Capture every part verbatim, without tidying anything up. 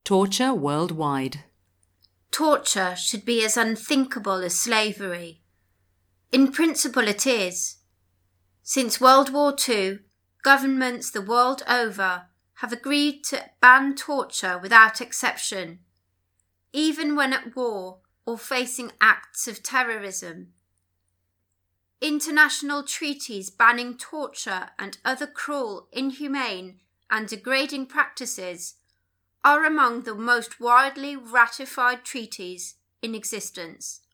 Torture worldwide. Torture should be as unthinkable as slavery. In principle it is. Since World War Two, governments the world over have agreed to ban torture without exception, even when at war or facing acts of terrorism. International treaties banning torture and other cruel, inhumane, and degrading practices are among the most widely ratified treaties in existence.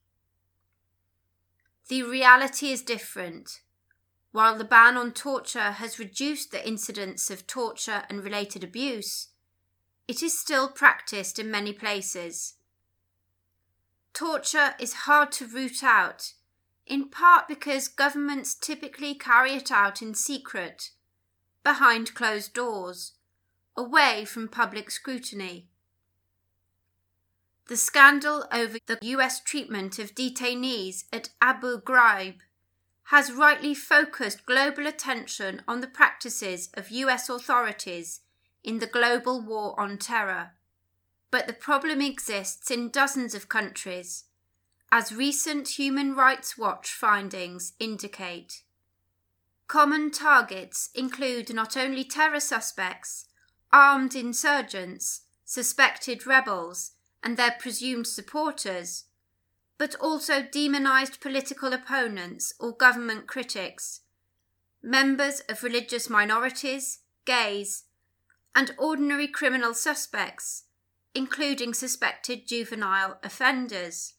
The reality is different. While the ban on torture has reduced the incidence of torture and related abuse, it is still practiced in many places. Torture is hard to root out, in part because governments typically carry it out in secret, behind closed doors, away from public scrutiny. The scandal over the U S treatment of detainees at Abu Ghraib has rightly focused global attention on the practices of U S authorities in the global war on terror. But the problem exists in dozens of countries, as recent Human Rights Watch findings indicate. Common targets include not only terror suspects, armed insurgents, suspected rebels, and their presumed supporters, but also demonized political opponents or government critics, members of religious minorities, gays, and ordinary criminal suspects, including suspected juvenile offenders.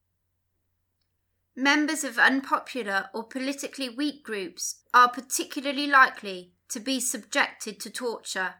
Members of unpopular or politically weak groups are particularly likely to be subjected to torture.